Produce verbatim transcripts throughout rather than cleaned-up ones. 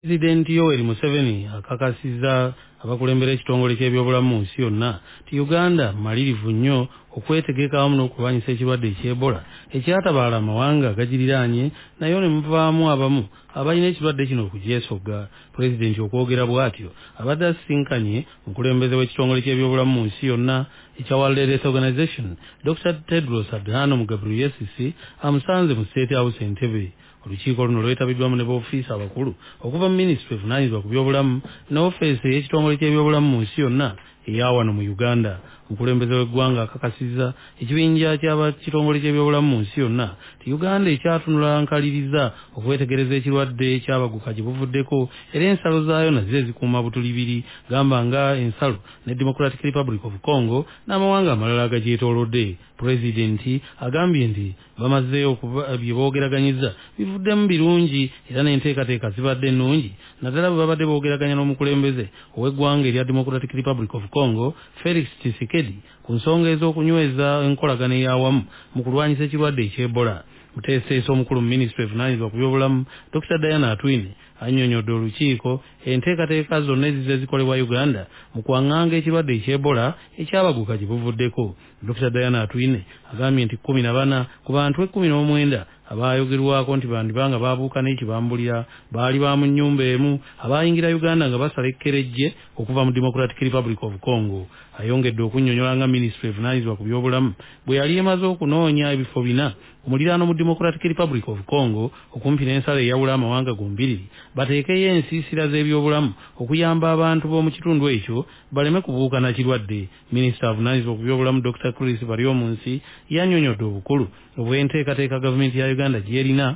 Pulezidenti Yoweri Museveni akakasizza abakulembera ekitongole ky'ebyobulamu mu nsi yonna nti Uganda malirivu nnyo okwetegeka awamu n'okulwanyisa ekirwadde eky'Ebola ekyatabaala amawanga agagiriraanye naye ne muvaamu abamu abalina ekirwadde kino okugyesogga. Pulezidenti okwogera bw'atyo abadde asisinkanye omukulembeze w'ekitongole ky'ebyobulamu mu nsi yonna ekya World Health Organization Doctor Tedros Adhanom Ghebreyesus amusanze mu State House Entebbe. Olukiiko luno lwetabiddwamu ne b'ofiisa abakulu okuva mu minisitule evunaanyizibwa ku byobulamu ne ofiisi y'ekitongole ky'ebyobulamu mu nsi yonna eya wano mu Uganda. Omukulembeze w'eggwanga akakasizza ekibinja ky'abakitongole ky'ebyobulamu mu nsi yonna ti Uganda ekyatunula nkaliriza okwetegereza ekirwadde ekyabaguka gye buvuddeko era ensalo zaayo nazo ezikuuma butulibiri gamba nga ensalo ne Democratic Republic of Congo n'amawanga amalala agagyetoolodde. Pulezidenti agambye nti bamazeeyo bye boogeraganyizza bivuddemu birungi era n'enteekateeka zibadde ennungi naddala bwe babadde boogeraganya n'omukulembeze ow'eggwanga erya Democratic Republic of Congo Felix Tshisekedi ku nsonga ez'okunyweza enkolagana ey'awamu mu kulwanyisa ekirwadde eky'Ebola. Muteeseesi omukulu mu minisitule evunaanyizibwa ku byobulamu Doctor Diana Atwine annyonnyodde olukiiko enteekateeka zonna ezize zikolebwa Uganda mu kwaŋŋanga ekirwadde eky'Ebola ekyabaguka gye buvuddeko. Doctor Diana Atwine agambye nti kkumi na bana ku bantu ekkumi n'omwenda abaayogerwako nti bandibanga baabuuka n'ekibambulira baali ba mu nnyumba emu abaayingira Uganda nga basala ekkerejje okuva mu Democratic Republic of Congo. Ayongedde okunnyonnyola nga minisitule evunaanyizibwa ku byobulamu bwe yali emaze okunoonya ebifo bina omuliraano mu Democratic Republic of Congo okumpi n'ensalo eyawula amawanga gombiriri bateekeyo ensiisira z'ebyobulamu okuyamba abantu b'omu kitundu ekyo baleme kubuuka na kirwadde. Minisita avunaanyizibwa ku byobulamu Doctor Chris Baryomunsi yannyonnyodde obukulu obw'enteekateeka gavumenti ya Uganda gy'erina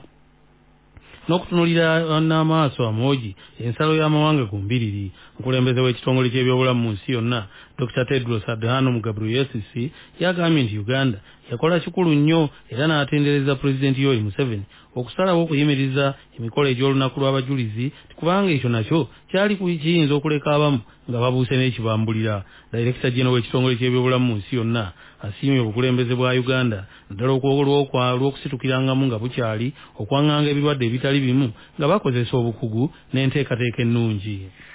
n'okutunulira n'amaaso amoogi ensalo y'amawanga gombiriri. Omukulembeze w'ekitongole ky'ebyobulamu mu nsi yonna Doctor Tedros Adhanom Ghebreyesus yagambye nti Uganda yakola kikulu nnyo era n'atendereza Pulezidenti Yoweri Museveni okusalawo okuyimiriza emikolo egy'olunaku lw'abajulizi kubanga ekyo nakyo kyali kiyinza okuleka abamu nga babuuse n'ekibambulira. Director General w'ekitongole ky'ebyobulamu mu nsi yonna asiimye obukulembeze bwa Uganda naddala olw'okusitukirangamu nga bukyali okwaŋŋanga ebirwadde ebitali bimu nga bakozesa obukugu n'enteekateeka ennungi.